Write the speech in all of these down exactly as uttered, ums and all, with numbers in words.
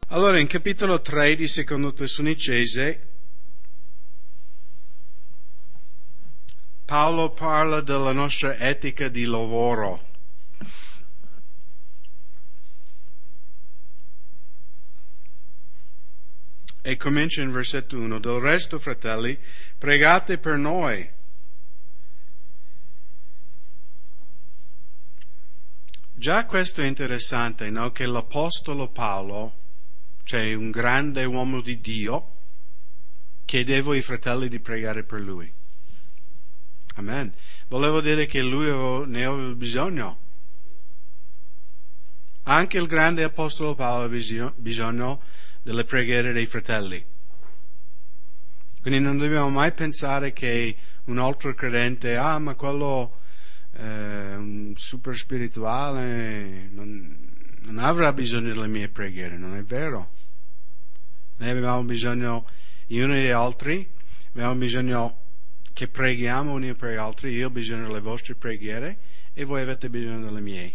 Allora, in capitolo tre di Secondo Tessalonicesi, Paolo parla della nostra etica di lavoro. E comincia in versetto uno. Del resto, fratelli, pregate per noi. Già questo è interessante, no? Che l'Apostolo Paolo, cioè un grande uomo di Dio, chiedeva ai fratelli di pregare per lui. Amen. Volevo dire che lui ne aveva bisogno. Anche il grande Apostolo Paolo aveva bisogno delle preghiere dei fratelli. Quindi non dobbiamo mai pensare che un altro credente, ah, ma quello è un super spirituale, non, non avrà bisogno delle mie preghiere. Non è vero. Noi abbiamo bisogno gli uni degli altri, abbiamo bisogno che preghiamo uni per gli altri. Io ho bisogno delle vostre preghiere e voi avete bisogno delle mie.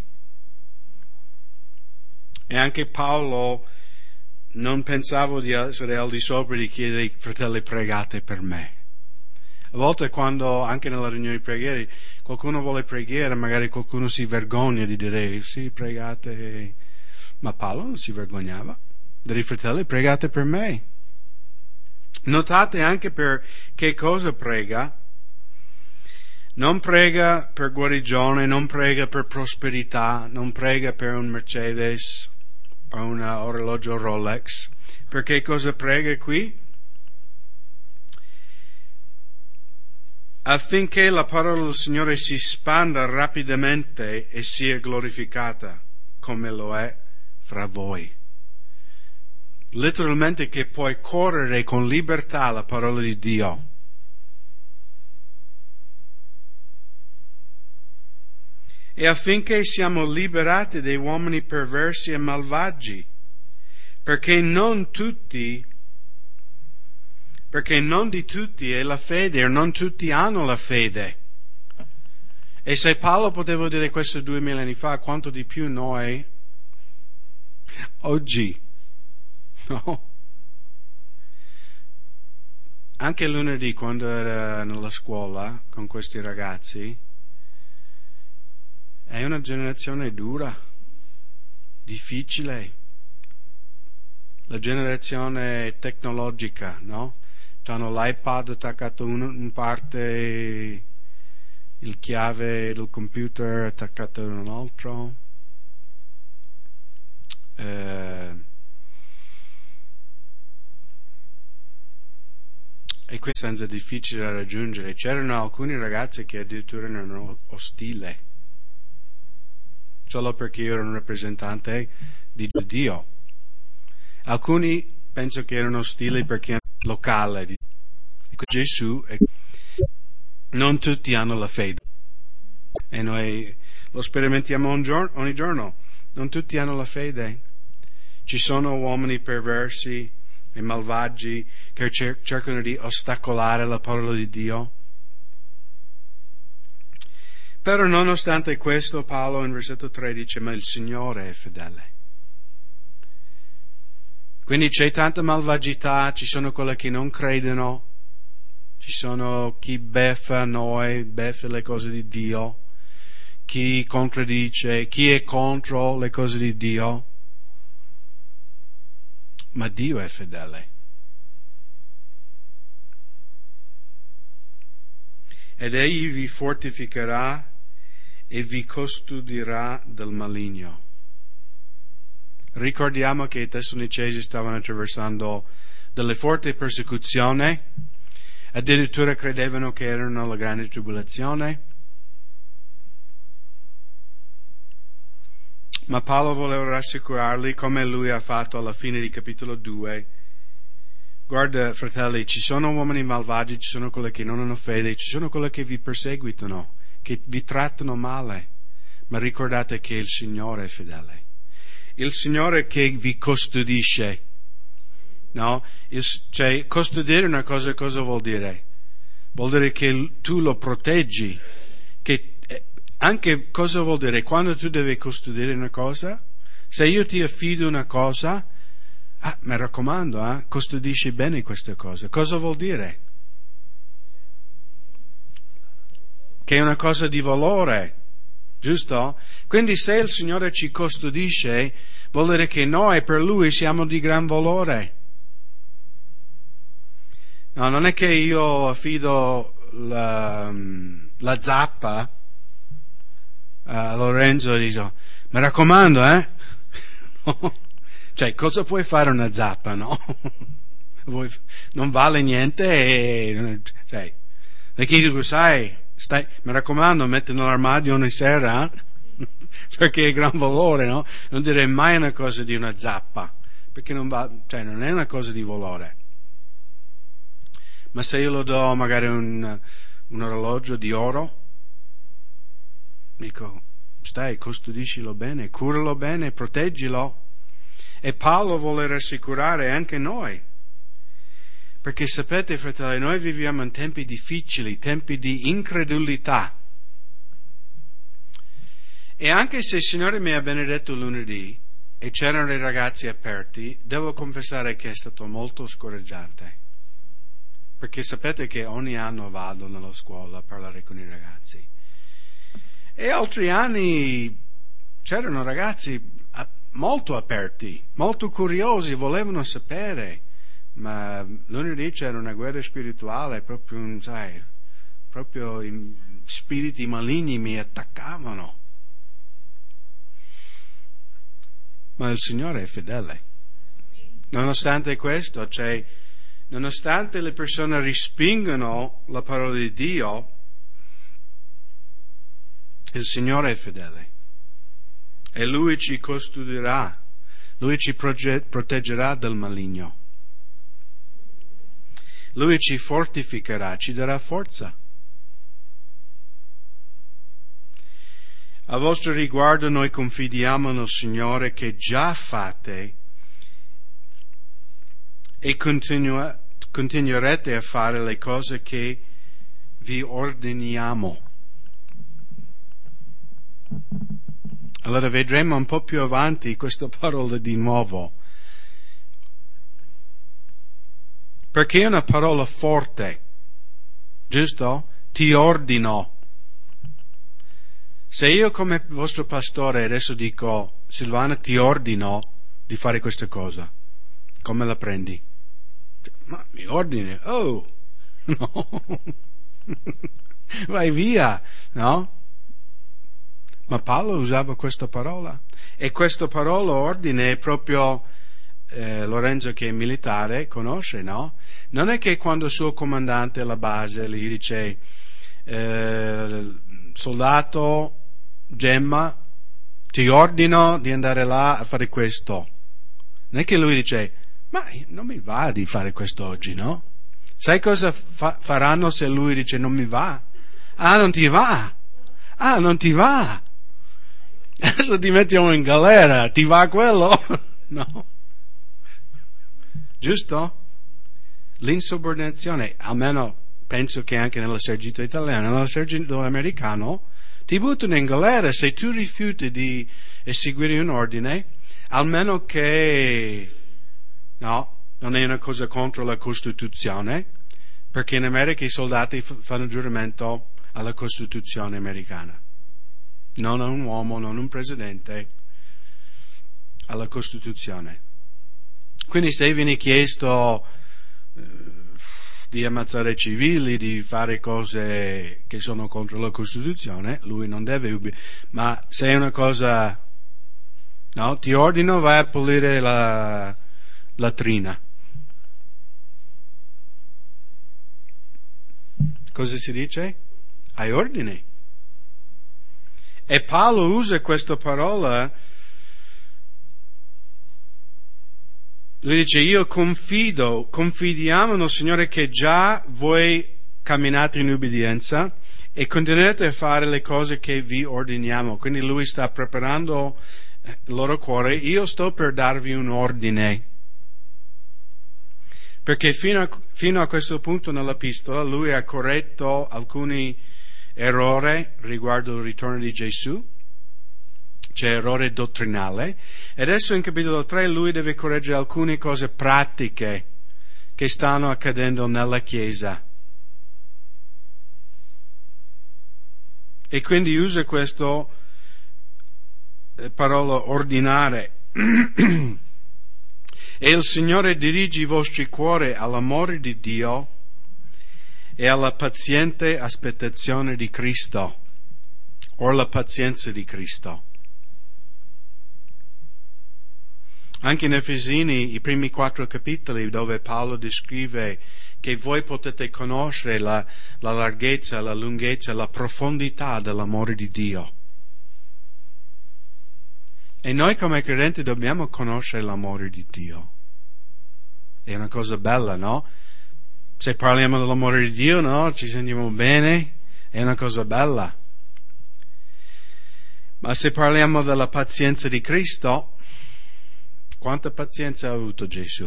E anche Paolo non pensavo di essere al di sopra di chiedere ai fratelli pregate per me. A volte quando anche nella riunione di preghiere qualcuno vuole preghiere, magari qualcuno si vergogna di dire sì, pregate, ma Paolo non si vergognava. Dei fratelli, pregate per me. Notate anche per che cosa prega. Non prega per guarigione, non prega per prosperità, non prega per un Mercedes o un orologio Rolex. Per che cosa prega qui? Affinché la parola del Signore si spanda rapidamente e sia glorificata come lo è fra voi. Letteralmente che puoi correre con libertà la parola di Dio. E affinché siamo liberati dai uomini perversi e malvagi, perché non tutti, perché non di tutti è la fede, e non tutti hanno la fede. E se Paolo poteva dire questo duemila anni fa, quanto di più noi oggi. No. Anche lunedì, quando era nella scuola con questi ragazzi, è una generazione dura, difficile. La generazione tecnologica, no? C'hanno l'iPad attaccato in parte, il chiave del computer attaccato in un altro. Eh, E questo è difficile da raggiungere. C'erano alcuni ragazzi che addirittura erano ostili, solo perché ero un rappresentante di Dio. Alcuni penso che erano ostili perché erano locali. E Gesù, e non tutti hanno la fede. E noi lo sperimentiamo ogni giorno, ogni giorno. Non tutti hanno la fede. Ci sono uomini perversi e malvagi che cer- cercano di ostacolare la parola di Dio. Però nonostante questo, Paolo in versetto tre dice, ma il Signore è fedele. Quindi c'è tanta malvagità, ci sono quelli che non credono, ci sono chi beffa noi, beffa le cose di Dio, chi contraddice, chi è contro le cose di Dio. Ma Dio è fedele. Ed egli vi fortificherà e vi custodirà dal maligno. Ricordiamo che i Tessalonicesi stavano attraversando delle forti persecuzioni, addirittura credevano che erano la grande tribolazione. Ma Paolo voleva rassicurarli, come lui ha fatto alla fine di capitolo due. Guarda, fratelli, ci sono uomini malvagi, ci sono quelli che non hanno fede, ci sono quelli che vi perseguitano, che vi trattano male. Ma ricordate che il Signore è fedele. Il Signore che vi custodisce. No? Il, cioè, custodire una cosa, cosa vuol dire? Vuol dire che tu lo proteggi, che anche cosa vuol dire? Quando tu devi custodire una cosa, se io ti affido una cosa, Ah, mi raccomando, eh, custodisci bene queste cose. Cosa vuol dire? Che è una cosa di valore, giusto? Quindi se il Signore ci custodisce, vuol dire che noi per Lui siamo di gran valore. No, non è che io affido la, la zappa a Lorenzo e dico, mi raccomando, eh? No. Cioè, cosa puoi fare una zappa, no? Non vale niente e... Cioè, e chi dico, sai, stai, mi raccomando, metti nell'armadio ogni sera, eh? Perché è gran valore, no? Non direi mai una cosa di una zappa, perché non va, cioè, non è una cosa di valore. Ma se io lo do magari un, un orologio di oro, dico, stai, custodiscilo bene, curalo bene, proteggilo. E Paolo vuole rassicurare anche noi. Perché sapete, fratelli, noi viviamo in tempi difficili, tempi di incredulità. E anche se il Signore mi ha benedetto lunedì e c'erano i ragazzi aperti, devo confessare che è stato molto scoraggiante. Perché sapete che ogni anno vado nella scuola a parlare con i ragazzi. E altri anni c'erano ragazzi molto aperti, molto curiosi, volevano sapere. Ma lunedì c'era una guerra spirituale, proprio, sai, proprio i spiriti maligni mi attaccavano. Ma il Signore è fedele. Nonostante questo, cioè, nonostante le persone respingono la parola di Dio, il Signore è fedele. E Lui ci custodirà, Lui ci proge- proteggerà dal maligno. Lui ci fortificherà, ci darà forza. A vostro riguardo noi confidiamo nel Signore che già fate e continua, continuerete a fare le cose che vi ordiniamo. Allora vedremo un po' più avanti questa parola di nuovo. Perché è una parola forte, giusto? Ti ordino. Se io come vostro pastore adesso dico, Silvana, ti ordino di fare questa cosa, come la prendi? Ma mi ordini? Oh, no. Vai via, no? Ma Paolo usava questa parola. E questa parola ordine è proprio... Eh, Lorenzo che è militare conosce, no? Non è che quando il suo comandante alla base gli dice eh, soldato Gemma ti ordino di andare là a fare questo, non è che lui dice ma non mi va di fare questo oggi, no? Sai cosa fa- faranno se lui dice non mi va? Ah, non ti va? Ah, non ti va? Adesso ti mettiamo in galera, ti va quello? No. Giusto? L'insubordinazione, almeno penso che anche nell'esercito italiano, nell'esercito americano, ti buttano in galera se tu rifiuti di eseguire un ordine, almeno che, no, non è una cosa contro la Costituzione, perché in America i soldati f- fanno giuramento alla Costituzione americana. Non a un uomo, non a un presidente, alla Costituzione. Quindi se viene chiesto eh, di ammazzare civili, di fare cose che sono contro la Costituzione, lui non deve ubbi- ma se è una cosa, no, ti ordino, vai a pulire la latrina. Cosa si dice? Hai ordini. E Paolo usa questa parola. Lui dice, io confido, confidiamo nel Signore che già voi camminate in ubbidienza e continuerete a fare le cose che vi ordiniamo. Quindi lui sta preparando il loro cuore. Io sto per darvi un ordine. Perché fino a, fino a questo punto nell'epistola lui ha corretto alcuni errori riguardo il ritorno di Gesù. c'è errore dottrinale, e adesso in capitolo tre lui deve correggere alcune cose pratiche che stanno accadendo nella Chiesa. E quindi usa questa eh, parola ordinare. E il Signore dirige i vostri cuori all'amore di Dio e alla paziente aspettazione di Cristo, o la pazienza di Cristo. Anche in Efesini, i primi quattro capitoli, dove Paolo descrive che voi potete conoscere la, la larghezza, la lunghezza, la profondità dell'amore di Dio. E noi come credenti dobbiamo conoscere l'amore di Dio. È una cosa bella, no? Se parliamo dell'amore di Dio, no? Ci sentiamo bene, è una cosa bella. Ma se parliamo della pazienza di Cristo, quanta pazienza ha avuto Gesù?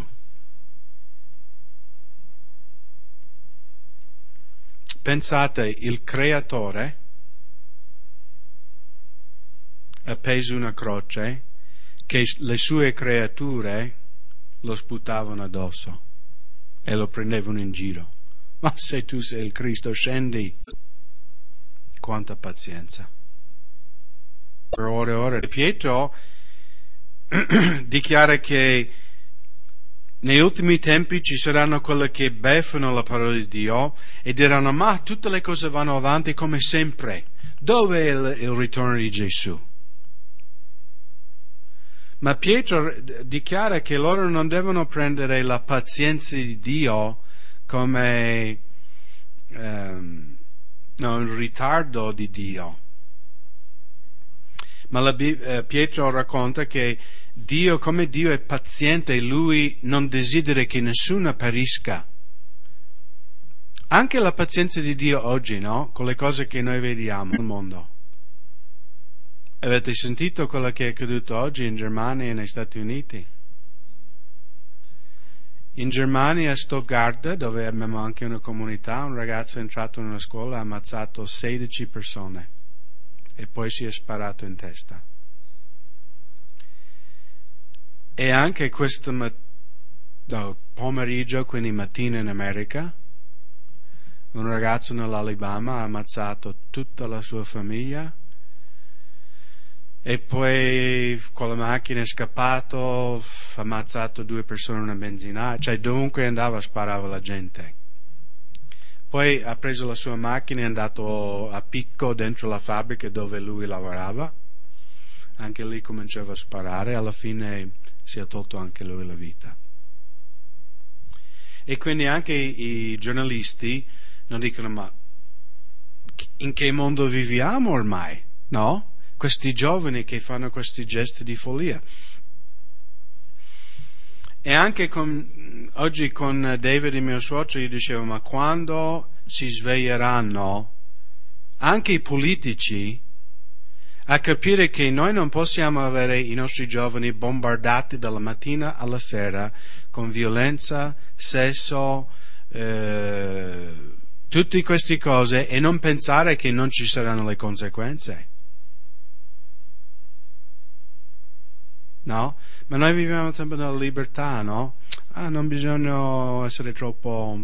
Pensate, il Creatore, appeso una croce, che le sue creature lo sputavano addosso e lo prendevano in giro. Ma se tu sei il Cristo, scendi. Quanta pazienza. Per ore e ore. Pietro dichiara che negli ultimi tempi ci saranno quelli che beffano la parola di Dio e diranno: ma tutte le cose vanno avanti come sempre. Dove è il, il ritorno di Gesù? Ma Pietro dichiara che loro non devono prendere la pazienza di Dio come um, no, un ritardo di Dio. Ma la, eh, Pietro racconta che Dio, come Dio è paziente, Lui non desidera che nessuno perisca. Anche la pazienza di Dio oggi, no? Con le cose che noi vediamo nel mondo. Avete sentito quello che è accaduto oggi in Germania e negli Stati Uniti? In Germania, a Stuttgart, dove abbiamo anche una comunità, un ragazzo è entrato in una scuola e ha ammazzato sedici persone e poi si è sparato in testa. E anche questo mat- no, pomeriggio, quindi mattina in America, un ragazzo nell'Alabama ha ammazzato tutta la sua famiglia. E poi con la macchina è scappato, ha ammazzato due persone in una benzinaia, cioè dovunque andava sparava la gente. Poi ha preso la sua macchina e è andato a picco dentro la fabbrica dove lui lavorava, anche lì cominciava a sparare, alla fine si è tolto anche lui la vita. E quindi anche i, i giornalisti non dicono: ma in che mondo viviamo ormai? No? Questi giovani che fanno questi gesti di follia. E anche con, oggi con David, il mio suocero, io dicevo: ma quando si sveglieranno anche i politici a capire che noi non possiamo avere i nostri giovani bombardati dalla mattina alla sera con violenza, sesso, eh, tutte queste cose, e non pensare che non ci saranno le conseguenze? No? Ma noi viviamo nel tempo della libertà, no? Ah, non bisogna essere troppo...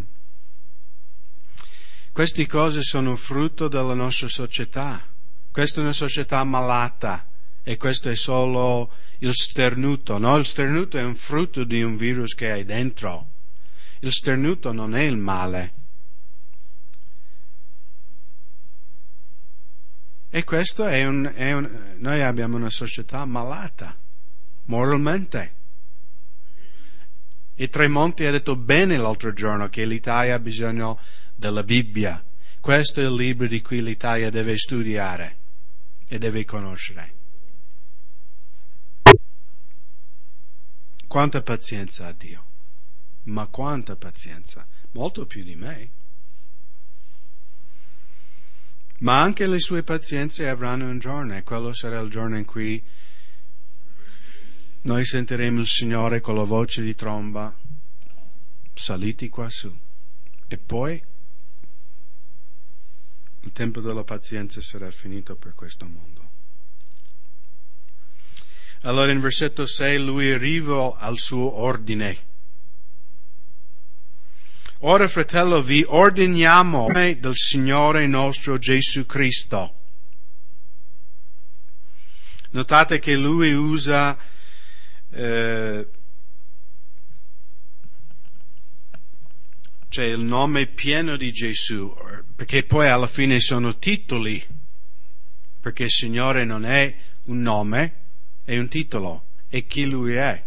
Queste cose sono frutto della nostra società. Questa è una società malata e questo è solo il sternuto, no? Il sternuto è un frutto di un virus che hai dentro. Il sternuto non è il male. E questo è un... È un noi abbiamo una società malata. Moralmente. E Tremonti ha detto bene l'altro giorno che l'Italia ha bisogno della Bibbia. Questo è il libro di cui l'Italia deve studiare e deve conoscere. Quanta pazienza ha Dio? Ma quanta pazienza? Molto più di me. Ma anche le sue pazienze avranno un giorno, e quello sarà il giorno in cui noi sentiremo il Signore con la voce di tromba saliti quassù. E poi il tempo della pazienza sarà finito per questo mondo. Allora in versetto sei lui arriva al suo ordine. Ora, fratello, vi ordiniamo del Signore nostro Gesù Cristo. Notate che lui usa eh, cioè il nome pieno di Gesù, perché poi alla fine sono titoli, perché il Signore non è un nome, è un titolo, è chi lui è.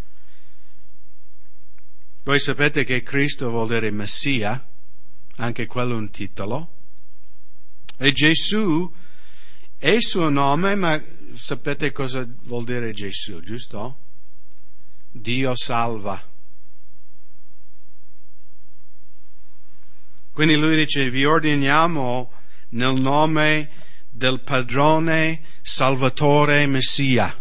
Voi sapete che Cristo vuol dire Messia, anche quello è un titolo, e Gesù è il suo nome, ma sapete cosa vuol dire Gesù, giusto? Dio salva. Quindi lui dice, vi ordiniamo nel nome del padrone, salvatore, Messia.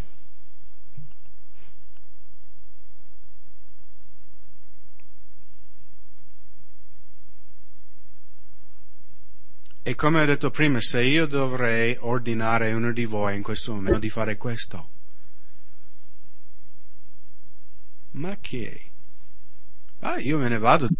E come ho detto prima, se io dovrei ordinare uno di voi in questo momento di fare questo, ma che? Ah, io me ne vado.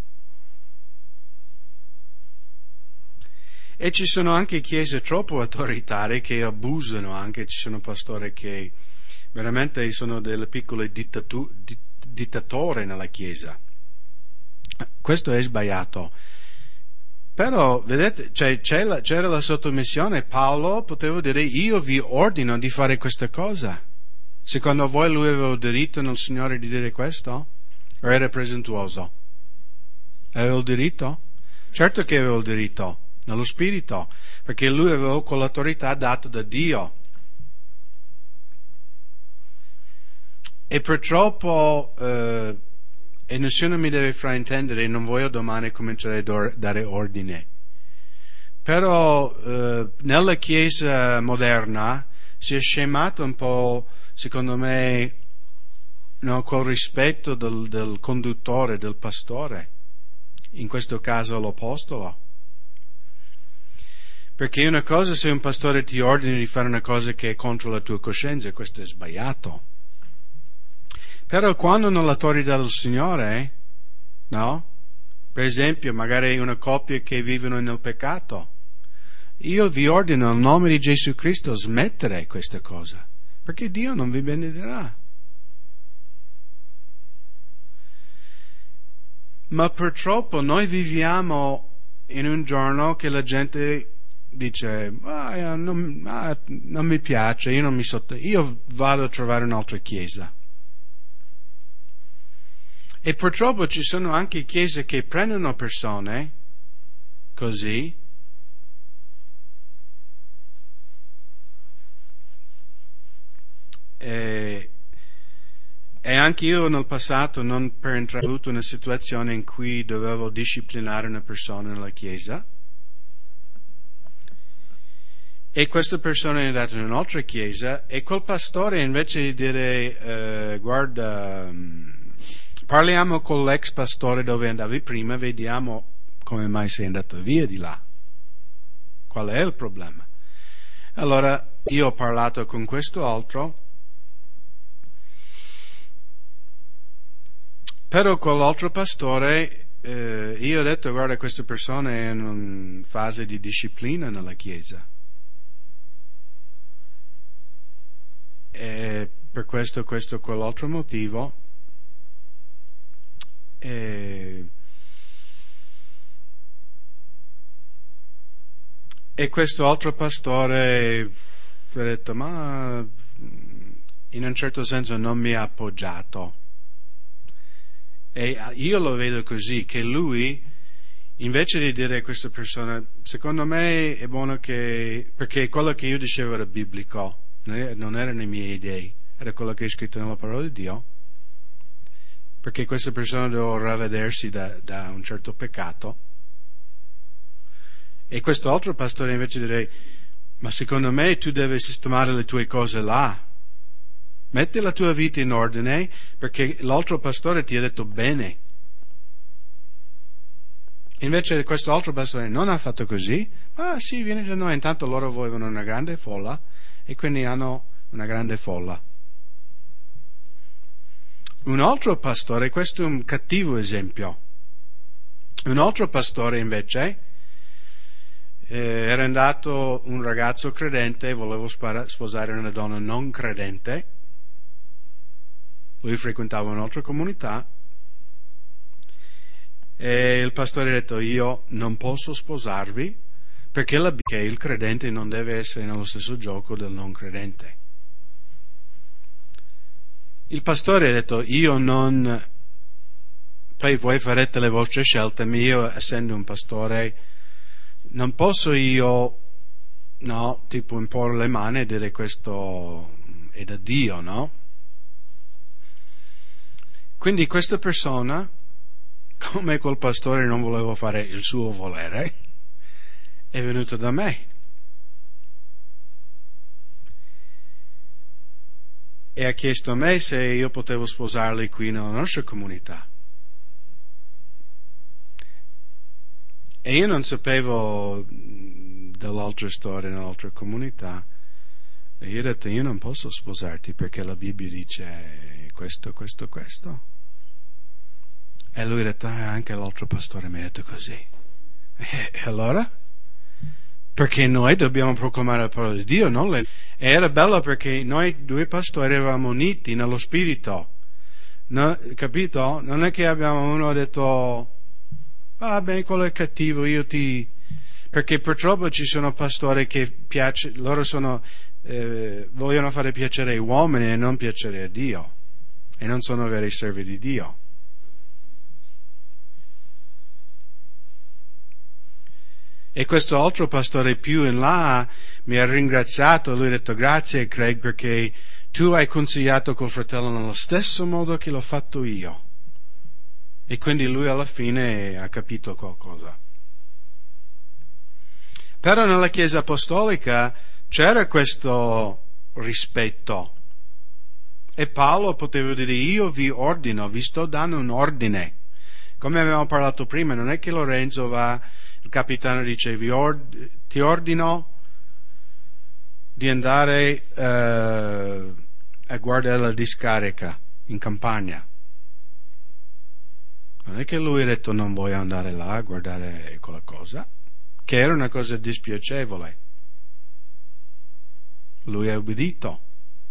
E ci sono anche chiese troppo autoritarie che abusano, anche ci sono pastori che veramente sono delle piccole dittatu- di- dittatori nella chiesa. Questo è sbagliato. Però, vedete, cioè, c'era, c'era la sottomissione, Paolo poteva dire, io vi ordino di fare questa cosa. Secondo voi lui aveva diritto nel Signore di dire questo? O era presuntuoso? Aveva il diritto? Certo che aveva il diritto. Nello spirito, perché lui aveva quell'autorità data da Dio. E purtroppo, eh, e nessuno mi deve fraintendere, non voglio domani cominciare a dare ordine, però eh, nella Chiesa moderna si è scemato un po', secondo me, no, col rispetto del, del conduttore, del pastore, in questo caso l'apostolo. Perché una cosa se un pastore ti ordina di fare una cosa che è contro la tua coscienza, questo è sbagliato. Però quando nell'autorità del Signore, no? Per esempio, magari una coppia che vivono nel peccato, io vi ordino nel nome di Gesù Cristo smettere questa cosa, perché Dio non vi benedirà. Ma purtroppo noi viviamo in un giorno che la gente dice, ah, non, ah, non mi piace, io non mi sotto, io vado a trovare un'altra chiesa. E purtroppo ci sono anche chiese che prendono persone così e, e anche io nel passato, non per entrare, ho avuto una situazione in cui dovevo disciplinare una persona nella chiesa. E questa persona è andata in un'altra chiesa e quel pastore, invece di dire eh, guarda, parliamo con l'ex pastore dove andavi prima, vediamo come mai sei andato via di là, qual è il problema. Allora io ho parlato con questo altro, però con l'altro pastore eh, io ho detto guarda, questa persona è in una fase di disciplina nella chiesa. E per questo, questo, quell'altro motivo, e, e questo altro pastore ha detto, ma in un certo senso non mi ha appoggiato. E io lo vedo così, che lui, invece di dire a questa persona, secondo me è buono che, perché quello che io dicevo era biblico, non erano i miei idee, era quello che è scritto nella parola di Dio, perché questa persona deve ravvedersi da, da un certo peccato. E questo altro pastore invece direi, ma secondo me tu devi sistemare le tue cose là, metti la tua vita in ordine, perché l'altro pastore ti ha detto bene. Invece questo altro pastore non ha fatto così, ma sì, vieni da noi, intanto loro volevano una grande folla, e quindi hanno una grande folla. Un altro pastore, questo è un cattivo esempio, un altro pastore invece eh, era andato un ragazzo credente, voleva sposare una donna non credente, lui frequentava un'altra comunità e il pastore ha detto: io non posso sposarvi perché la, che il credente non deve essere nello stesso gioco del non credente. Il pastore ha detto: io non, poi voi farete le vostre scelte, ma io, essendo un pastore, non posso io, no, tipo imporre le mani e dire questo è da Dio, no? Quindi questa persona, come quel pastore non voleva fare il suo volere, è venuto da me. E ha chiesto a me se io potevo sposarli qui nella nostra comunità. E io non sapevo dell'altra storia nell'altra comunità. E io ho detto: io non posso sposarti perché la Bibbia dice questo, questo, questo. E lui ha detto: ah, anche l'altro pastore mi ha detto così. E, e allora? Perché noi dobbiamo proclamare la parola di Dio, non le... E era bello perché noi due pastori eravamo uniti nello spirito, no, capito? Non è che abbiamo uno detto: va bene, quello è cattivo, io ti... Perché purtroppo ci sono pastori che piace, loro sono, eh, vogliono fare piacere agli uomini e non piacere a Dio, e non sono veri servi di Dio. E questo altro pastore più in là mi ha ringraziato, lui ha detto: grazie Craig, perché tu hai consigliato col fratello nello stesso modo che l'ho fatto io. E quindi lui alla fine ha capito qualcosa. Però nella Chiesa Apostolica c'era questo rispetto. E Paolo poteva dire: io vi ordino, vi sto dando un ordine. Come abbiamo parlato prima, non è che Lorenzo va... Il capitano dice: Vi ord- ti ordino di andare uh, a guardare la discarica in campagna. Non è che lui ha detto: non voglio andare là a guardare quella cosa, che era una cosa dispiacevole. Lui ha obbedito.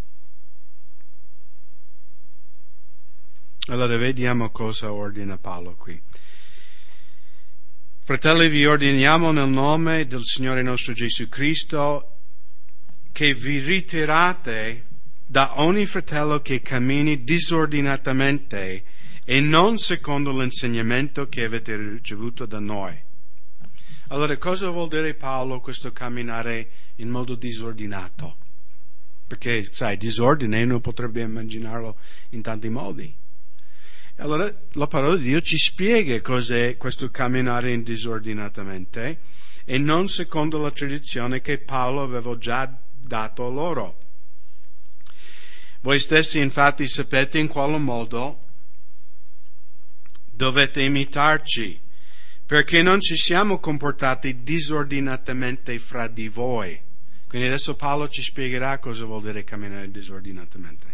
Allora vediamo cosa ordina Paolo qui. Fratelli, vi ordiniamo nel nome del Signore nostro Gesù Cristo che vi ritirate da ogni fratello che cammini disordinatamente e non secondo l'insegnamento che avete ricevuto da noi. Allora, cosa vuol dire Paolo questo camminare in modo disordinato? Perché, sai, disordine uno potrebbe immaginarlo in tanti modi. Allora la parola di Dio ci spiega cos'è questo camminare in disordinatamente e non secondo la tradizione che Paolo aveva già dato a loro. Voi stessi infatti sapete in quale modo dovete imitarci, perché non ci siamo comportati disordinatamente fra di voi. Quindi adesso Paolo ci spiegherà cosa vuol dire camminare disordinatamente.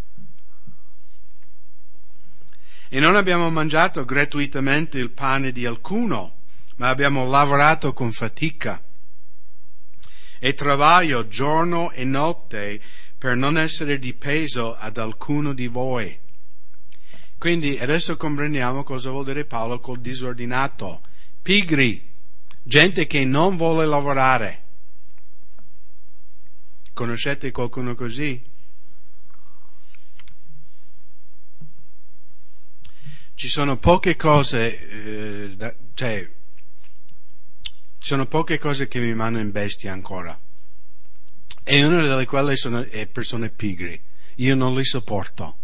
E non abbiamo mangiato gratuitamente il pane di alcuno, ma abbiamo lavorato con fatica e travaglio giorno e notte per non essere di peso ad alcuno di voi. Quindi adesso comprendiamo cosa vuol dire Paolo col disordinato. Pigri, gente che non vuole lavorare. Conoscete qualcuno così? Ci sono poche cose, eh, da, cioè, ci sono poche cose che mi mandano in bestia ancora. E una delle quali sono è persone pigri. Io non li sopporto.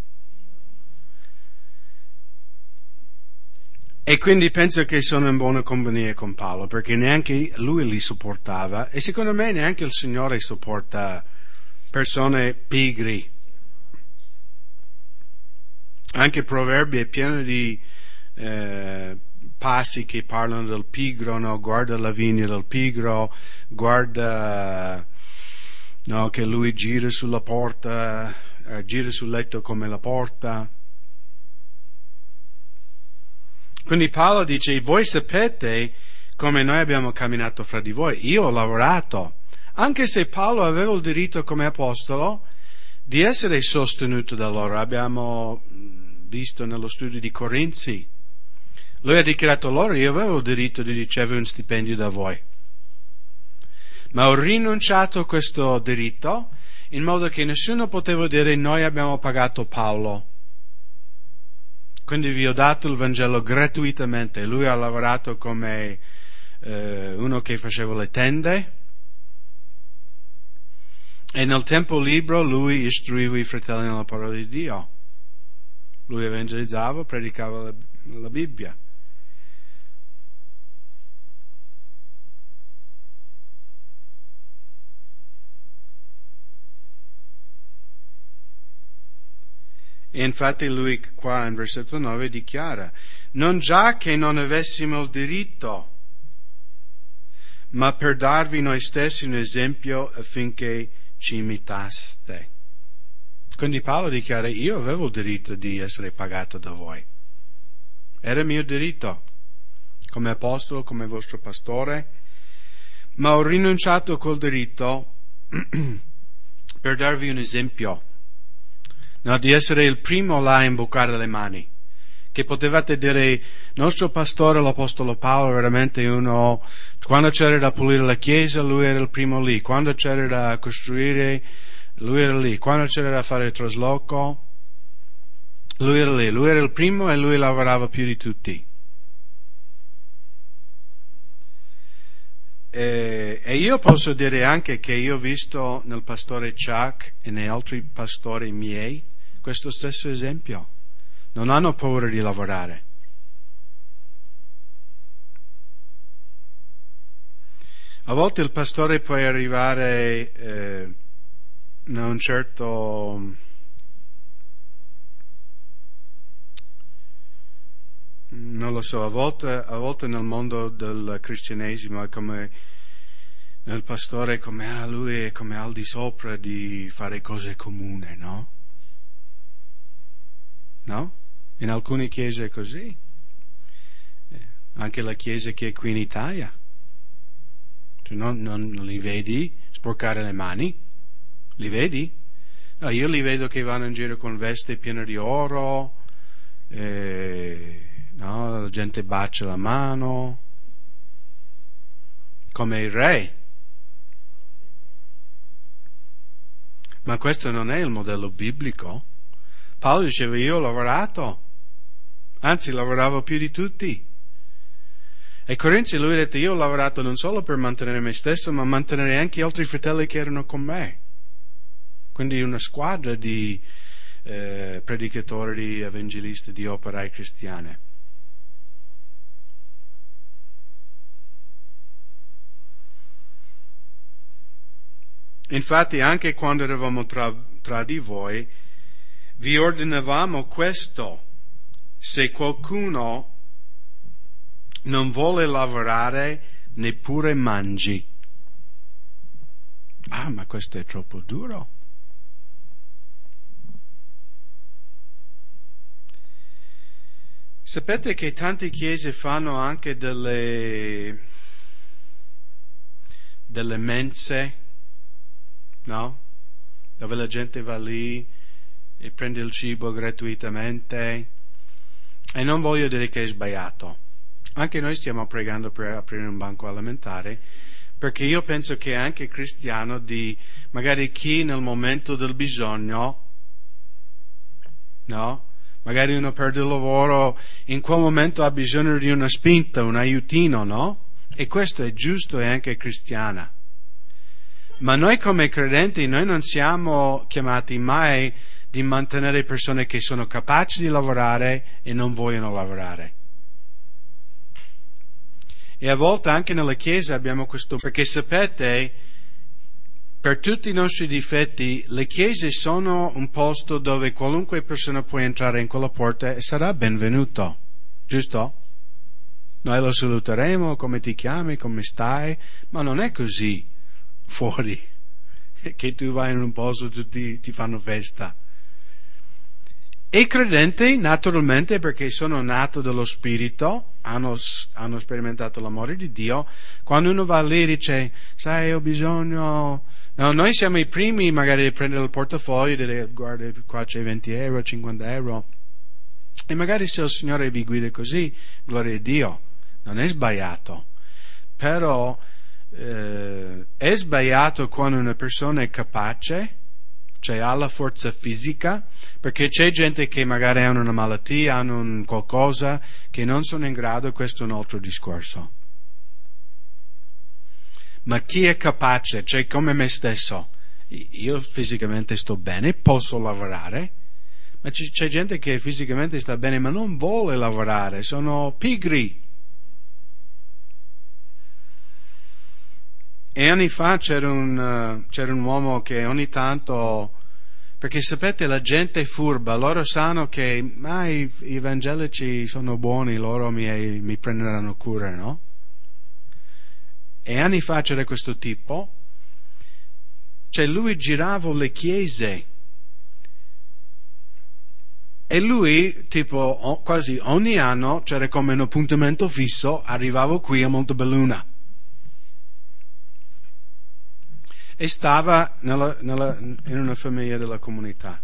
E quindi penso che sono in buona compagnia con Paolo, perché neanche lui li sopportava. E secondo me neanche il Signore sopporta persone pigri. Anche Proverbi è pieno di eh, passi che parlano del pigro, no? Guarda la vigna del pigro, guarda no, che lui gira sulla porta, eh, gira sul letto come la porta. Quindi Paolo dice, voi sapete come noi abbiamo camminato fra di voi. Io ho lavorato, anche se Paolo aveva il diritto come apostolo di essere sostenuto da loro. Abbiamo visto nello studio di Corinzi. Lui ha dichiarato loro, io avevo il diritto di ricevere un stipendio da voi. Ma ho rinunciato a questo diritto in modo che nessuno poteva dire noi abbiamo pagato Paolo. Quindi vi ho dato il Vangelo gratuitamente. Lui ha lavorato come eh, uno che faceva le tende e nel tempo libero lui istruiva i fratelli nella parola di Dio. Lui evangelizzava, predicava la, la Bibbia. E infatti lui qua in versetto nove dichiara, non già che non avessimo il diritto, ma per darvi noi stessi un esempio affinché ci imitaste. Quindi Paolo dichiara, io avevo il diritto di essere pagato da voi. Era mio diritto, come apostolo, come vostro pastore, ma ho rinunciato a quel diritto per darvi un esempio. No, di essere il primo là a imboccare le mani, che potevate dire nostro pastore l'apostolo Paolo veramente uno, quando c'era da pulire la chiesa lui era il primo lì, quando c'era da costruire lui era lì, quando c'era da fare il trasloco lui era lì, lui era il primo e lui lavorava più di tutti. E, e io posso dire anche che io ho visto nel pastore Chuck e negli altri pastori miei questo stesso esempio. Non hanno paura di lavorare. A volte il pastore può arrivare eh, in un certo non lo so, a volte, a volte nel mondo del cristianesimo è come il pastore è come ah, lui è come al di sopra di fare cose comuni, no? No? In alcune chiese è così. Eh, anche la chiesa che è qui in Italia. Tu non, non, non li vedi sporcare le mani? Li vedi? No, io li vedo che vanno in giro con veste piene di oro, eh, no, la gente bacia la mano, come il re. Ma questo non è il modello biblico. Paolo diceva io ho lavorato, anzi lavoravo più di tutti. E Corinzi lui ha detto io ho lavorato non solo per mantenere me stesso ma mantenere anche altri fratelli che erano con me. Quindi una squadra di eh, predicatori, di evangelisti, di operai cristiane. Infatti anche quando eravamo tra, tra di voi vi ordinavamo questo: se qualcuno non vuole lavorare neppure mangi. Ah, ma questo è troppo duro. Sapete che tante chiese fanno anche delle delle mense, no? Dove la gente va lì e prende il cibo gratuitamente, e non voglio dire che è sbagliato. Anche noi stiamo pregando per aprire un banco alimentare, perché io penso che è anche cristiano di magari chi nel momento del bisogno, no? Magari uno perde il lavoro, in quel momento ha bisogno di una spinta, un aiutino, no? E questo è giusto e anche cristiana. Ma noi come credenti, noi non siamo chiamati mai di mantenere persone che sono capaci di lavorare e non vogliono lavorare. E a volte anche nella Chiesa abbiamo questo, perché sapete, per tutti i nostri difetti, le chiese sono un posto dove qualunque persona può entrare in quella porta e sarà benvenuto, giusto? Noi lo saluteremo, come ti chiami, come stai, ma non è così fuori, che tu vai in un posto e tutti ti fanno festa. I credenti, naturalmente, perché sono nati dallo Spirito, hanno, hanno sperimentato l'amore di Dio. Quando uno va lì e dice, sai, ho bisogno... No, noi siamo i primi magari a prendere il portafoglio e dire, guarda, qua c'è venti euro, cinquanta euro. E magari se il Signore vi guida così, gloria a Dio, non è sbagliato. Però eh, è sbagliato quando una persona è capace, cioè ha la forza fisica, perché c'è gente che magari hanno una malattia, hanno un qualcosa che non sono in grado, questo è un altro discorso. Ma chi è capace, cioè come me stesso, io fisicamente sto bene, posso lavorare, ma c'è gente che fisicamente sta bene ma non vuole lavorare, sono pigri. E anni fa c'era un, uh, c'era un uomo che ogni tanto, perché sapete la gente è furba, loro sanno che ah, i, i evangelici sono buoni, loro mi, mi prenderanno cura, no? E anni fa c'era questo tipo, cioè lui girava le chiese e lui tipo quasi ogni anno c'era come un appuntamento fisso, arrivavo qui a Montebelluna. E stava nella, nella, in una famiglia della comunità.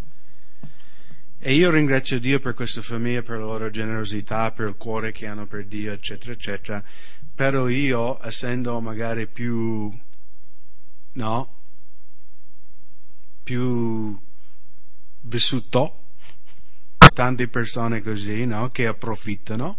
E io ringrazio Dio per questa famiglia, per la loro generosità, per il cuore che hanno per Dio, eccetera, eccetera. Però io, essendo magari più, no, più vissuto, tante persone così, no, che approfittano,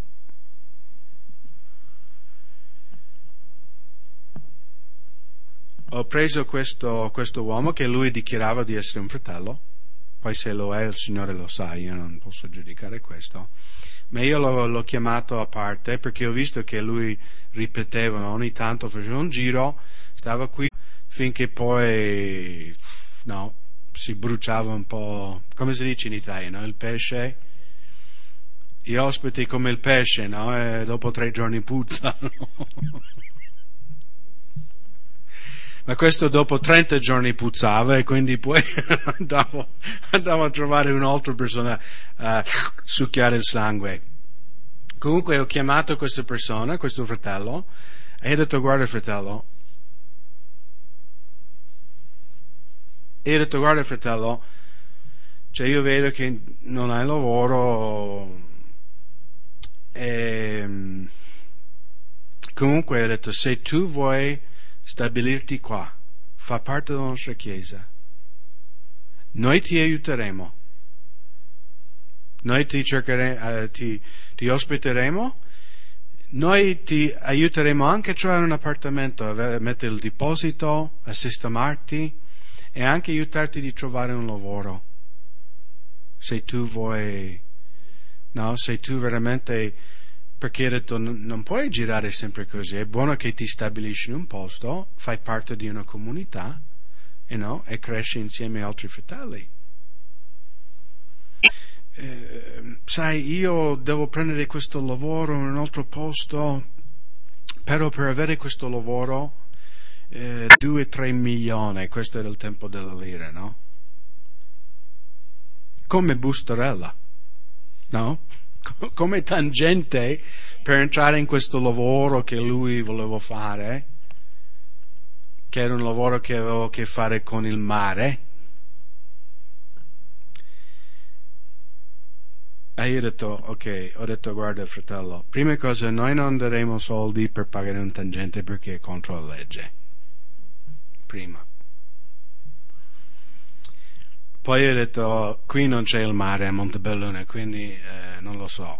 ho preso questo, questo uomo che lui dichiarava di essere un fratello, poi se lo è il Signore lo sa, io non posso giudicare questo, ma io l'ho, l'ho chiamato a parte perché ho visto che lui ripeteva ogni tanto, faceva un giro, stava qui finché poi no, si bruciava un po', come si dice in Italia, no? Il pesce, gli ospiti come il pesce, no? E dopo tre giorni puzzano. Ma questo dopo trenta giorni puzzava e quindi poi andavo, andavo a trovare un'altra persona a succhiare il sangue. Comunque ho chiamato questa persona, questo fratello, e ho detto guarda fratello, e ho detto guarda fratello, cioè io vedo che non hai lavoro e comunque ho detto se tu vuoi stabilirti qua, fa parte della nostra chiesa, noi ti aiuteremo, noi ti cercheremo, eh, ti, ti ospiteremo, noi ti aiuteremo anche a trovare un appartamento, a mettere il deposito, a sistemarti e anche aiutarti di trovare un lavoro, se tu vuoi, no, se tu veramente, perché ho detto non puoi girare sempre così, è buono che ti stabilisci in un posto, fai parte di una comunità you know, e cresci insieme a altri fratelli. Eh, sai, io devo prendere questo lavoro in un altro posto, però per avere questo lavoro eh, due tre milioni, questo era il tempo della lira, no? Come bustarella, no? Come tangente per entrare in questo lavoro che lui voleva fare, che era un lavoro che aveva a che fare con il mare. E io ho detto, ok, ho detto guarda fratello, prima cosa noi non daremo soldi per pagare un tangente perché è contro la legge. Prima. Poi ho detto, qui non c'è il mare a Montebelluna, quindi eh, non lo so.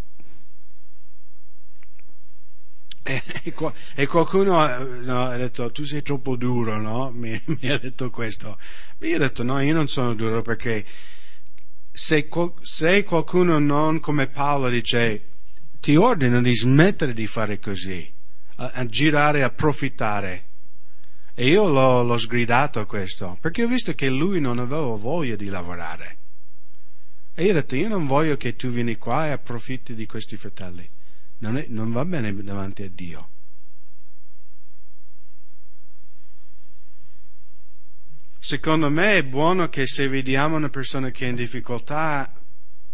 E, e qualcuno no, ha detto, tu sei troppo duro, no? Mi, mi ha detto questo. Ma io ho detto, no, io non sono duro perché se, se qualcuno non come Paolo dice, ti ordino di smettere di fare così, a, a girare, a approfittare. E io l'ho, l'ho sgridato a questo, perché ho visto che lui non aveva voglia di lavorare. E io ho detto, io non voglio che tu vieni qua e approfitti di questi fratelli. Non, è, non va bene davanti a Dio. Secondo me è buono che se vediamo una persona che è in difficoltà,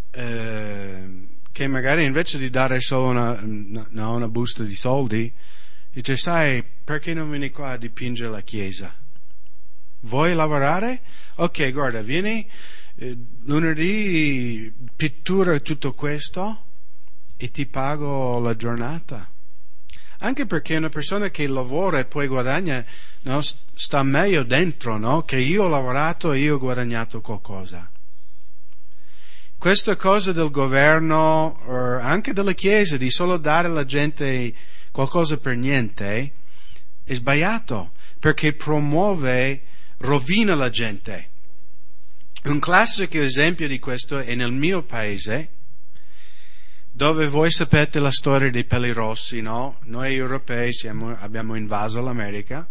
eh, che magari invece di dare solo una, una, una busta di soldi, dice: sai, perché non vieni qua a dipingere la chiesa? Vuoi lavorare? Ok, guarda, vieni eh, lunedì, pittura e tutto questo e ti pago la giornata. Anche perché una persona che lavora e poi guadagna, no, sta meglio dentro, no? Che io ho lavorato e io ho guadagnato qualcosa. Questa cosa del governo, o anche della Chiesa, di solo dare alla gente qualcosa per niente, è sbagliato, perché promuove, rovina la gente. Un classico esempio di questo è nel mio paese, dove voi sapete la storia dei peli rossi, no? Noi europei siamo, abbiamo invaso l'America,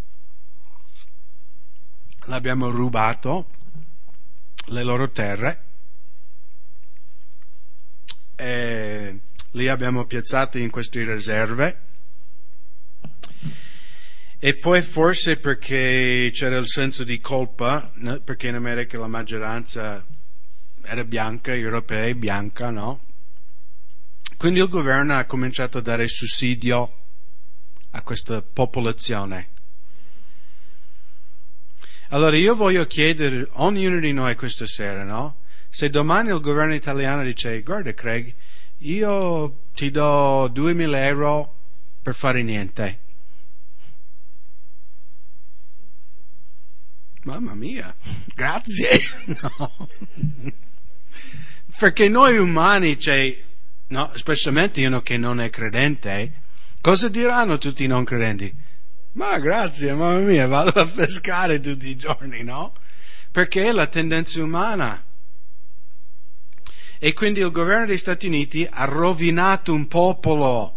l'abbiamo rubato, le loro terre, e li abbiamo piazzati in queste riserve, e poi forse perché c'era il senso di colpa, no? Perché in America la maggioranza era bianca, europei, bianca, no? Quindi il governo ha cominciato a dare sussidio a questa popolazione. Allora io voglio chiedere a ognuno di noi questa sera, no? Se domani il governo italiano dice: guarda Craig, io ti do duemila euro per fare niente. Mamma mia, grazie. No. Perché noi umani, cioè, no, specialmente uno che non è credente, cosa diranno tutti i non credenti? Ma grazie, mamma mia, vado a pescare tutti i giorni, no? Perché è la tendenza umana. E quindi il governo degli Stati Uniti ha rovinato un popolo.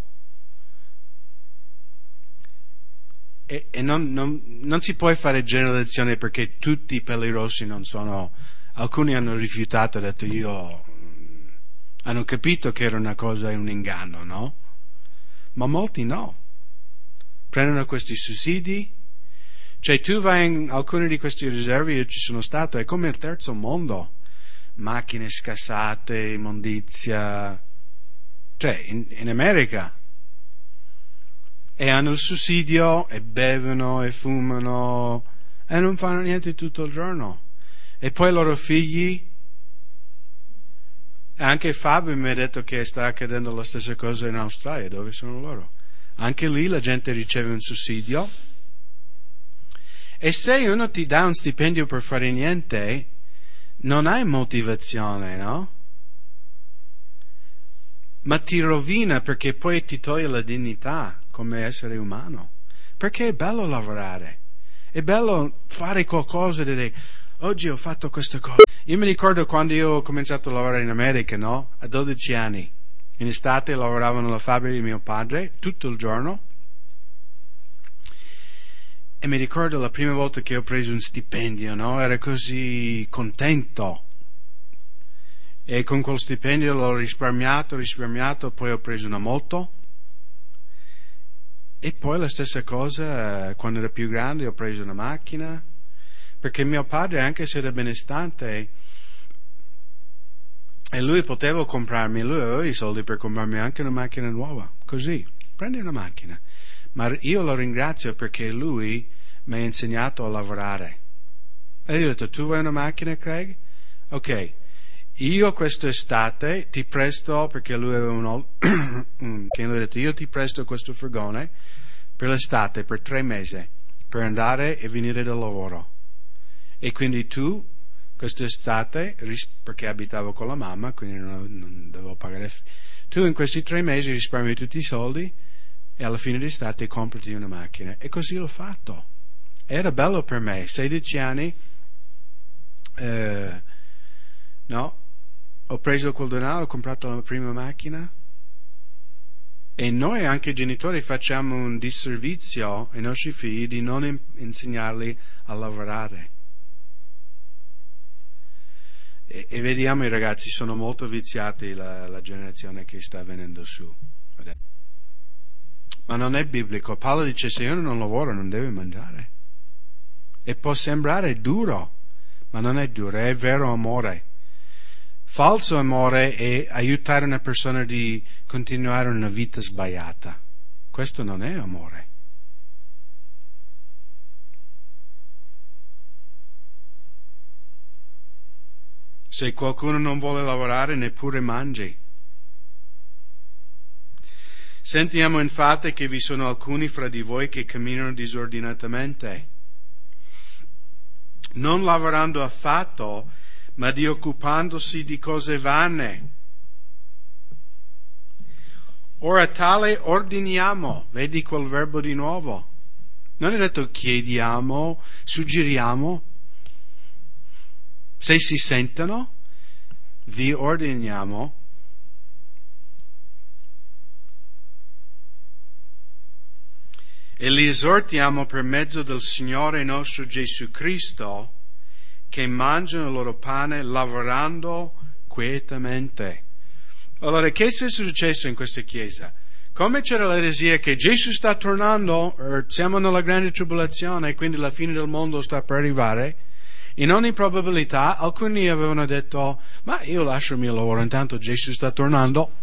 E, e non, non, non si può fare generalizzazione, perché tutti i peli rossi non sono... Alcuni hanno rifiutato, hanno detto io... Hanno capito che era una cosa, un inganno, no? Ma molti no. Prendono questi sussidi. Cioè tu vai in alcune di queste riserve, io ci sono stato, è come il terzo mondo. Macchine scassate, immondizia. Cioè, in, in America. E hanno il sussidio, e bevono, e fumano, e non fanno niente tutto il giorno. E poi i loro figli... Anche Fabio mi ha detto che sta accadendo la stessa cosa in Australia, dove sono loro. Anche lì la gente riceve un sussidio. E se uno ti dà un stipendio per fare niente, non hai motivazione, no? Ma ti rovina, perché poi ti toglie la dignità come essere umano. Perché è bello lavorare. È bello fare qualcosa di... dire, oggi ho fatto questa cosa. Io mi ricordo quando io ho cominciato a lavorare in America, no? A dodici anni. In estate lavoravo nella fabbrica di mio padre, tutto il giorno. E mi ricordo la prima volta che ho preso un stipendio, no? Ero così contento. E con quel stipendio l'ho risparmiato, risparmiato, poi ho preso una moto. E poi la stessa cosa, quando ero più grande, ho preso una macchina. Perché mio padre, anche se era benestante, e lui poteva comprarmi, lui aveva i soldi per comprarmi anche una macchina nuova, così, prendi una macchina. Ma io lo ringrazio perché lui mi ha insegnato a lavorare. E io ho detto: tu vuoi una macchina, Craig? Ok, io quest'estate ti presto, perché lui aveva un... che lui ha detto: io ti presto questo furgone per l'estate, per tre mesi, per andare e venire dal lavoro. E quindi tu, quest'estate, perché abitavo con la mamma, quindi non, non dovevo pagare, tu in questi tre mesi risparmi tutti i soldi e alla fine d'estate comprati una macchina. E così l'ho fatto. Era bello per me, sedici anni, eh, no, ho preso quel denaro, ho comprato la prima macchina. E noi, anche genitori, facciamo un disservizio ai nostri figli di non insegnarli a lavorare. E, e vediamo, i ragazzi sono molto viziati, la, la generazione che sta venendo su. Ma non è biblico. Paolo dice: se uno non lavora non deve mangiare. E può sembrare duro, ma non è duro, è vero amore. Falso amore è aiutare una persona di continuare una vita sbagliata. Questo non è amore. Se qualcuno non vuole lavorare, neppure mangi. Sentiamo infatti che vi sono alcuni fra di voi che camminano disordinatamente, non lavorando affatto, ma di occupandosi di cose vane. Ora tale ordiniamo, vedi quel verbo di nuovo. Non è detto chiediamo, suggeriamo. Se si sentono, vi ordiniamo e li esortiamo per mezzo del Signore nostro Gesù Cristo che mangiano il loro pane lavorando quietamente. Allora, che è successo in questa chiesa? Come c'era l'eresia che Gesù sta tornando, siamo nella grande tribolazione, quindi la fine del mondo sta per arrivare, in ogni probabilità alcuni avevano detto, ma io lascio il mio lavoro, intanto Gesù sta tornando.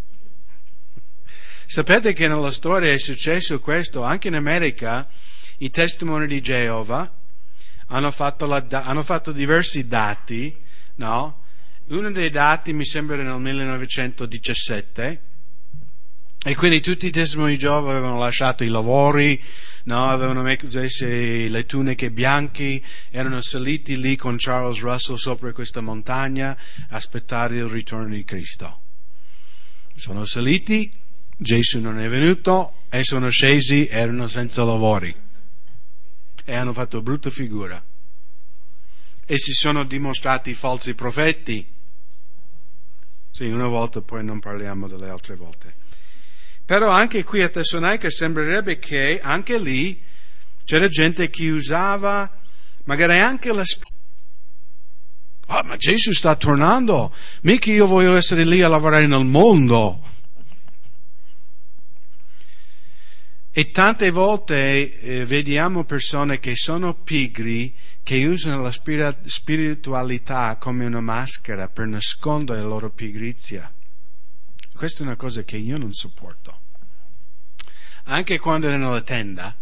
Sapete che nella storia è successo questo, anche in America i testimoni di Geova hanno fatto, la, hanno fatto diversi dati, no? Uno dei dati mi sembra nel millenovecentodiciassette, e quindi tutti i testimoni di Geova avevano lasciato i lavori, no? Avevano messo le tuniche bianche, erano saliti lì con Charles Russell sopra questa montagna a aspettare il ritorno di Cristo. Sono saliti, Gesù non è venuto e sono scesi, erano senza lavori e hanno fatto brutta figura e si sono dimostrati falsi profeti. Sì, una volta, poi non parliamo delle altre volte. Però anche qui a Tessalonica sembrerebbe che anche lì c'era gente che usava magari anche la sp- ah, ma Gesù sta tornando, mica io voglio essere lì a lavorare nel mondo. E tante volte eh, vediamo persone che sono pigri, che usano la spiritualità come una maschera per nascondere la loro pigrizia. Questa è una cosa che io non sopporto. Anche quando ero nella tenda,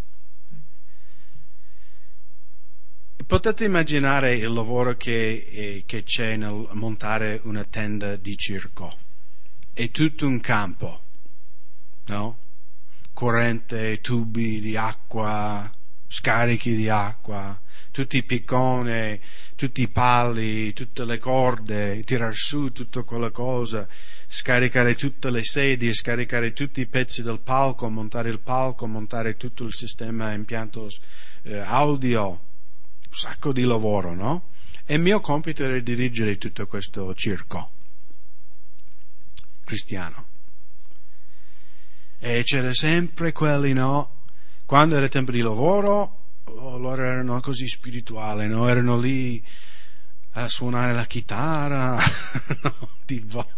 potete immaginare il lavoro che, eh, che c'è nel montare una tenda di circo. È tutto un campo, no? Corrente, tubi di acqua, scarichi di acqua, tutti i picconi, tutti i pali, tutte le corde, tirar su tutta quella cosa, scaricare tutte le sedie, scaricare tutti i pezzi del palco, montare il palco, montare tutto il sistema impianto eh, audio, un sacco di lavoro, no? E il mio compito era dirigere tutto questo circo cristiano. E c'era sempre quelli, no? Quando era tempo di lavoro, oh, loro erano così spirituali, no? Erano lì a suonare la chitarra, no, tipo.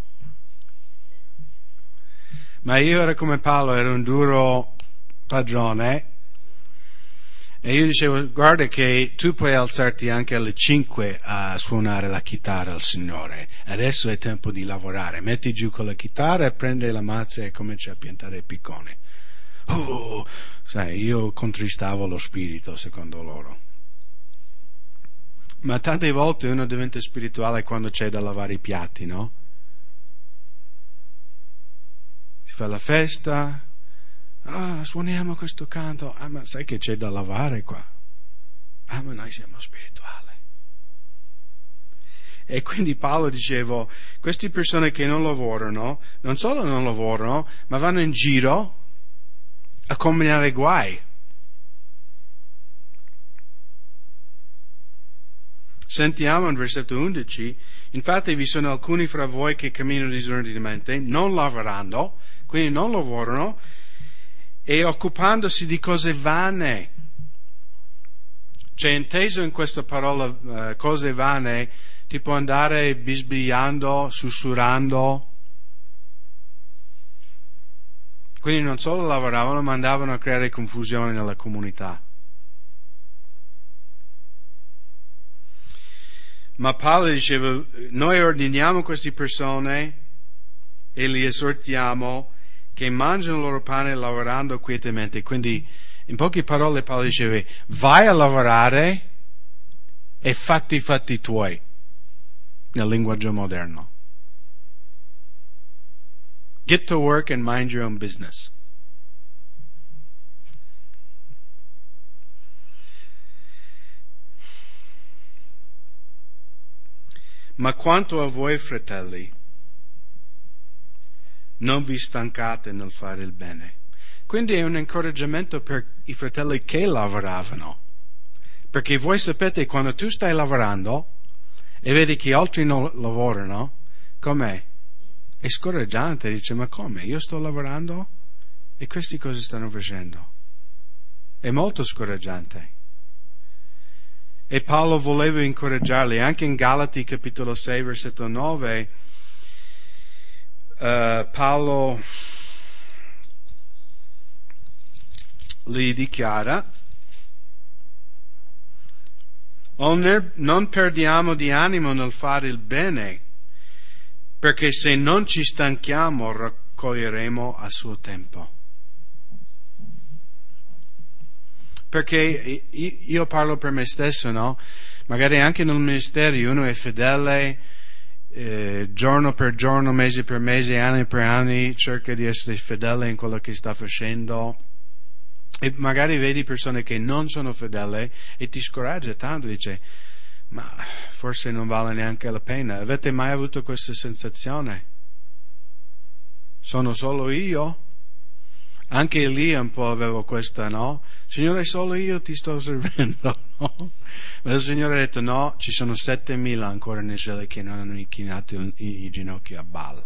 Ma io ero come Paolo, ero un duro padrone, e io dicevo, guarda che tu puoi alzarti anche alle cinque a suonare la chitarra al Signore, adesso è tempo di lavorare, metti giù con la chitarra e prendi la mazza e cominci a piantare i picconi. Oh, sai, io contristavo lo spirito secondo loro. Ma tante volte uno diventa spirituale quando c'è da lavare i piatti, no? Si fa la festa, ah, suoniamo questo canto, ah, ma sai che c'è da lavare qua? Ah, ma noi siamo spirituali. E quindi Paolo diceva, queste persone che non lavorano, non solo non lavorano, ma vanno in giro a combinare guai. Sentiamo in versetto undici, infatti vi sono alcuni fra voi che camminano disordinatamente, non lavorando, quindi non lavorano, e occupandosi di cose vane. C'è inteso in questa parola uh, cose vane, tipo andare bisbigliando, sussurrando. Quindi non solo lavoravano, ma andavano a creare confusione nella comunità. Ma Paolo diceva, noi ordiniamo queste persone e li esortiamo che mangiano il loro pane lavorando quietamente. Quindi, in poche parole, Paolo diceva, vai a lavorare e fatti i fatti tuoi, nel linguaggio moderno. Get to work and mind your own business. Ma quanto a voi, fratelli, non vi stancate nel fare il bene. Quindi è un incoraggiamento per i fratelli che lavoravano. Perché voi sapete, quando tu stai lavorando e vedi che altri non lavorano, com'è? È scoraggiante, dice, ma come? Io sto lavorando e questi cosa stanno facendo? È molto scoraggiante. E Paolo voleva incoraggiarli, anche in Galati capitolo sei, versetto nove, uh, Paolo li dichiara, non perdiamo di animo nel fare il bene, perché se non ci stanchiamo raccoglieremo a suo tempo. Perché io parlo per me stesso, no? Magari anche nel ministero uno è fedele, eh, giorno per giorno, mese per mese, anni per anni, cerca di essere fedele in quello che sta facendo. E magari vedi persone che non sono fedeli e ti scoraggia tanto, dice, ma forse non vale neanche la pena. Avete mai avuto questa sensazione? Sono solo io? Anche lì un po' avevo questa, no? Signore, solo io ti sto servendo, no? Ma il Signore ha detto, no, ci sono settemila ancora in Israele che non hanno inchinato i, i, i ginocchi a Baal.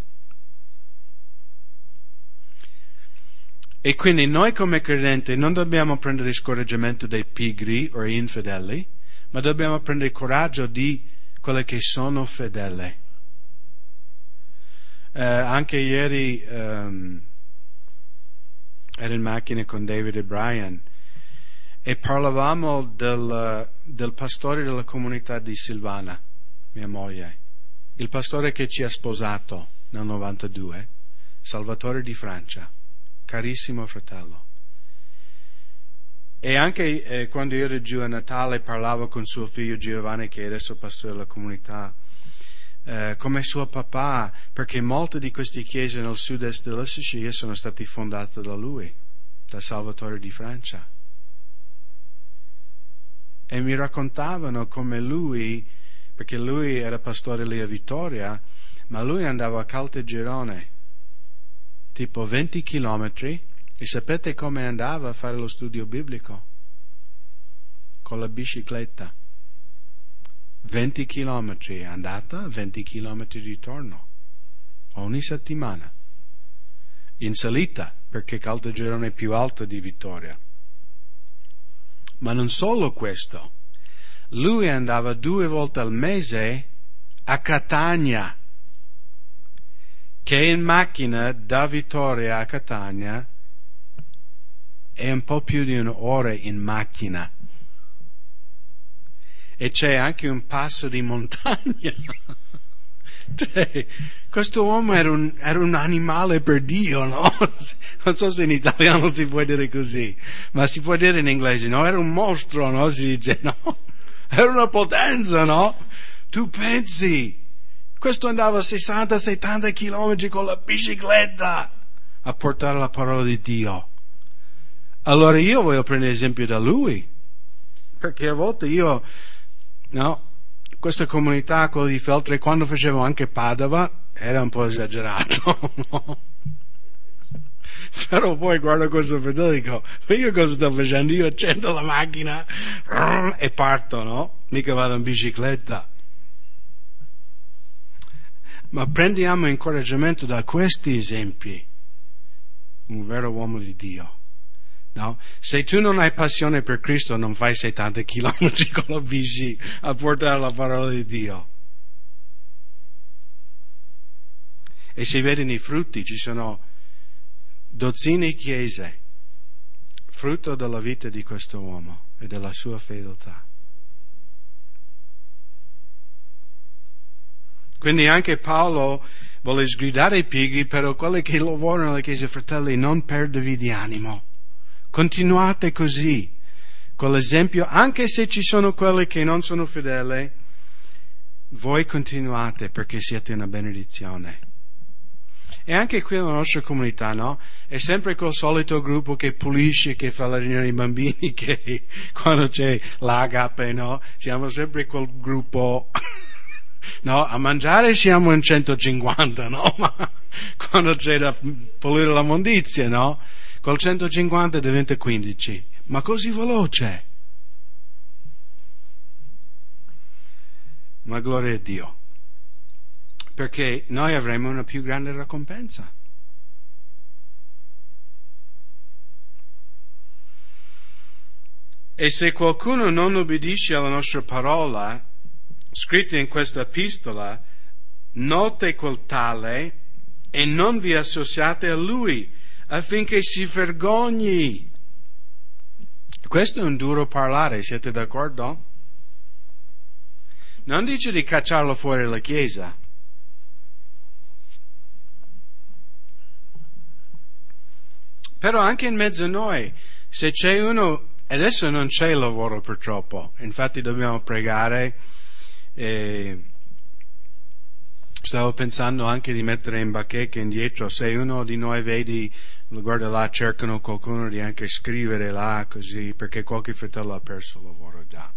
E quindi noi come credenti non dobbiamo prendere scoraggiamento dei pigri o infedeli, ma dobbiamo prendere coraggio di quelli che sono fedeli. Eh, anche ieri um, ero in macchina con David e Brian e parlavamo del, del pastore della comunità di Silvana, mia moglie, il pastore che ci ha sposato nel novantadue, Salvatore di Francia, carissimo fratello. E anche eh, quando io ero giù a Natale parlavo con suo figlio Giovanni, che è adesso pastore della comunità, eh, come suo papà, perché molte di queste chiese nel sud-est della Sicilia sono state fondate da lui, da Salvatore di Francia. E mi raccontavano come lui, perché lui era pastore lì a Vittoria, ma lui andava a Caltagirone, tipo venti chilometri, e sapete come andava a fare lo studio biblico? Con la bicicletta. venti chilometri andata, venti chilometri ritorno, ogni settimana. In salita, perché Caltagirone è più alto di Vittoria. Ma non solo questo, lui andava due volte al mese a Catania, che in macchina da Vittoria a Catania è un po' più di un'ora in macchina. E c'è anche un passo di montagna. Cioè, questo uomo era un, era un animale per Dio, no? Non so se in italiano si può dire così, ma si può dire in inglese, no? Era un mostro, no? Si dice, no? Era una potenza, no? Tu pensi, questo andava a sessanta settanta chilometri con la bicicletta a portare la parola di Dio. Allora io voglio prendere esempio da lui, perché a volte io, no? Questa comunità, quello di Feltre, quando facevo anche Padova, era un po' esagerato, no? Però poi guardo questo fratello e dico, ma io cosa sto facendo? Io accendo la macchina e parto, no? Mica vado in bicicletta. Ma prendiamo incoraggiamento da questi esempi. Un vero uomo di Dio. No? Se tu non hai passione per Cristo, non fai settanta chilometri con la bici a portare la parola di Dio. E si vedono i frutti, ci sono dozzine di chiese, frutto della vita di questo uomo e della sua fedeltà. Quindi anche Paolo vuole sgridare i pigri, però quelli che lavorano nella Chiesa, fratelli, non perdevi di animo. Continuate così, con l'esempio, anche se ci sono quelli che non sono fedeli, voi continuate perché siete una benedizione. E anche qui nella nostra comunità, no? È sempre quel solito gruppo che pulisce, che fa la riunione dei bambini, che quando c'è l'agape, no? Siamo sempre quel gruppo, no? A mangiare siamo in centocinquanta, no? Ma quando c'è da pulire la mondizia, no? Col centocinquanta diventa quindici. Ma così veloce. Ma gloria a Dio. Perché noi avremo una più grande ricompensa. E se qualcuno non obbedisce alla nostra parola, scritta in questa epistola, note quel tale e non vi associate a lui, affinché si vergogni. Questo è un duro parlare, siete d'accordo? Non dice di cacciarlo fuori dalla Chiesa. Però anche in mezzo a noi, se c'è uno, adesso non c'è lavoro purtroppo, infatti dobbiamo pregare, e stavo pensando anche di mettere in bacheca indietro, se uno di noi vedi, guarda là, cercano qualcuno di anche scrivere là così, perché qualche fratello ha perso il lavoro già.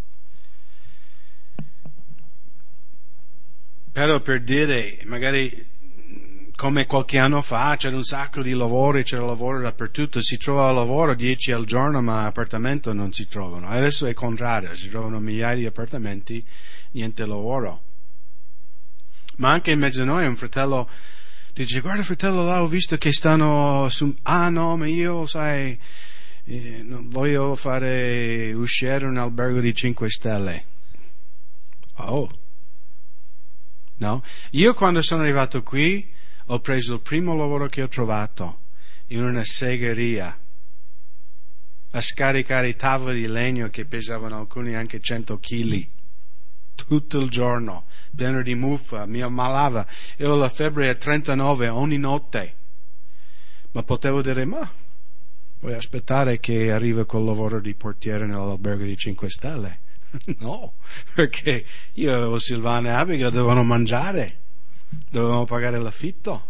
Però per dire, magari come qualche anno fa c'era un sacco di lavori, c'era lavoro dappertutto, si trova lavoro dieci al giorno, ma appartamento non si trovano. Adesso è il contrario, si trovano migliaia di appartamenti, niente lavoro. Ma anche in mezzo a noi un fratello dice: guarda fratello, là ho visto che stanno su... ah no, ma io sai eh, non voglio fare uscire un albergo di cinque stelle. Oh no, io quando sono arrivato qui ho preso il primo lavoro che ho trovato in una segheria a scaricare i tavoli di legno che pesavano alcuni anche cento chili tutto il giorno, pieno di muffa, mi ammalava, io ho la febbre a trentanove ogni notte, ma potevo dire: ma vuoi aspettare che arriva col lavoro di portiere nell'albergo di cinque stelle? No, perché io avevo Silvana e Abigail, dovevano mangiare, dovevamo pagare l'affitto.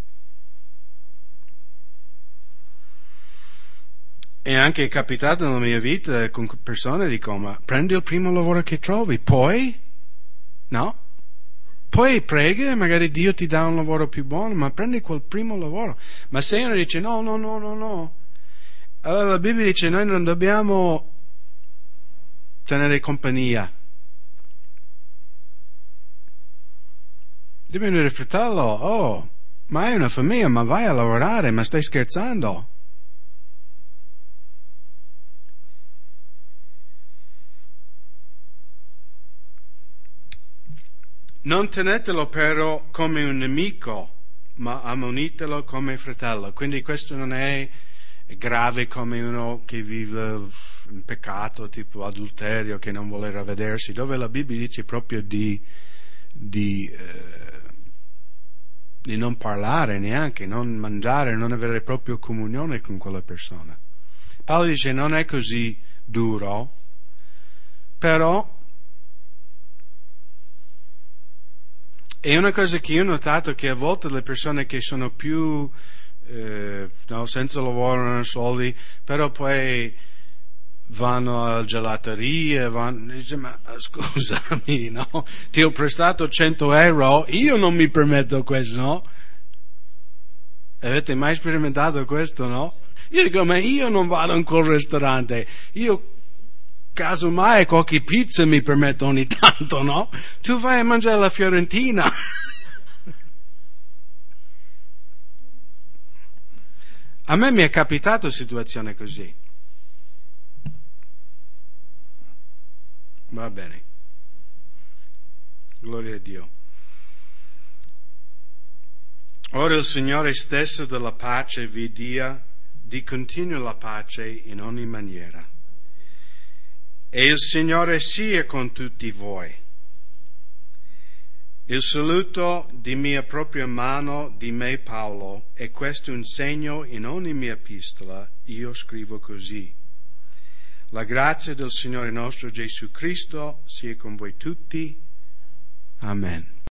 E anche è capitato nella mia vita con persone dicono: ma prendi il primo lavoro che trovi, poi no, poi prega e magari Dio ti dà un lavoro più buono, ma prendi quel primo lavoro. Ma se uno dice no, no, no, no, no, allora la Bibbia dice: noi non dobbiamo tenere compagnia. Devi dire: fratello, oh, ma hai una famiglia, ma vai a lavorare, ma stai scherzando? Non tenetelo però come un nemico, ma ammonitelo come fratello. Quindi questo non è grave come uno che vive in peccato, tipo adulterio, che non vuole ravvedersi, dove la Bibbia dice proprio di, di, eh, di non parlare neanche, non mangiare, non avere proprio comunione con quella persona. Paolo dice: non è così duro, però è una cosa che io ho notato, che a volte le persone che sono più eh, no, senza lavoro, non soldi, però poi vanno a gelateria, vanno, dice: ma scusami, no? Ti ho prestato cento euro, io non mi permetto questo, no? Avete mai sperimentato questo, no? Io dico: ma io non vado in quel ristorante, io casomai qualche pizza mi permetto ogni tanto, no? Tu vai a mangiare la fiorentina. A me mi è capitato situazione così. Va bene. Gloria a Dio. Ora il Signore stesso della pace vi dia di continuo la pace in ogni maniera. E il Signore sia con tutti voi. Il saluto di mia propria mano di me Paolo, e questo un segno in ogni mia epistola, io scrivo così. La grazia del Signore nostro Gesù Cristo sia con voi tutti. Amen.